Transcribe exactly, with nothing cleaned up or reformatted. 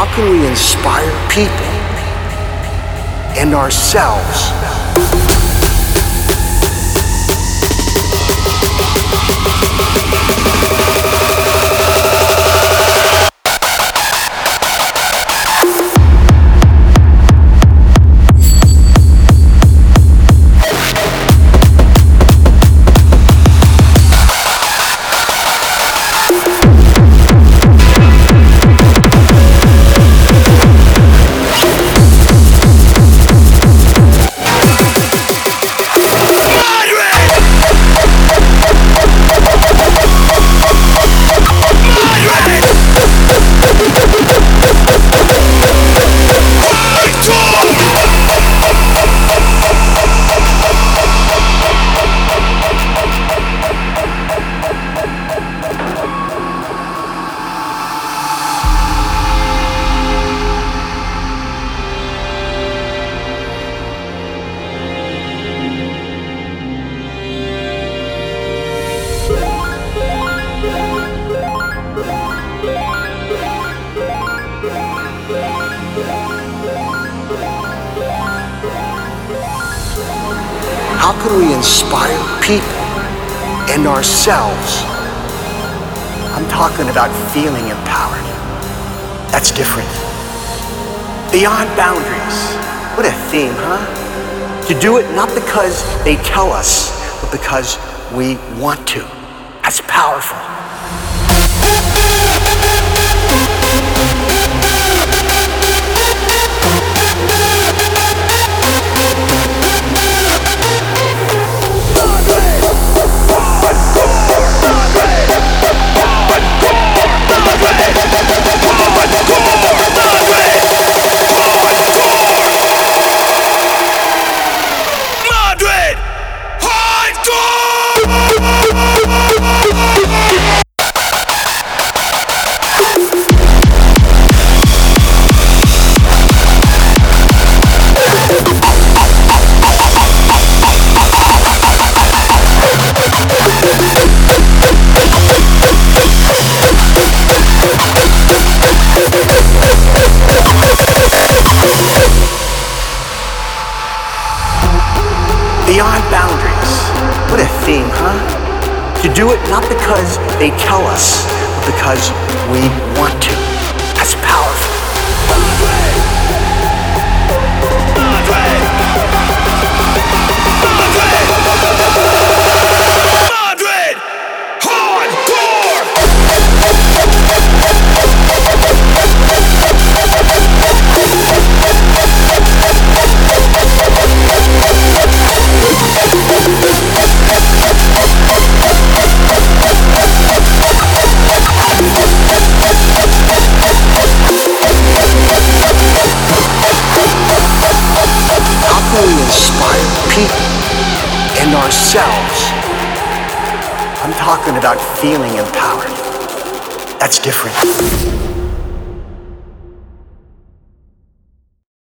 How can we inspire people and ourselves? How can we inspire people and ourselves? I'm talking about feeling empowered. That's different. Beyond boundaries. What a theme, huh? To do it not because they tell us, but because we want to. That's powerful. Beyond boundaries. What a theme, huh? To do it not because they tell us, but because we want to. That's powerful. People and ourselves. I'm talking about feeling empowered. That's different.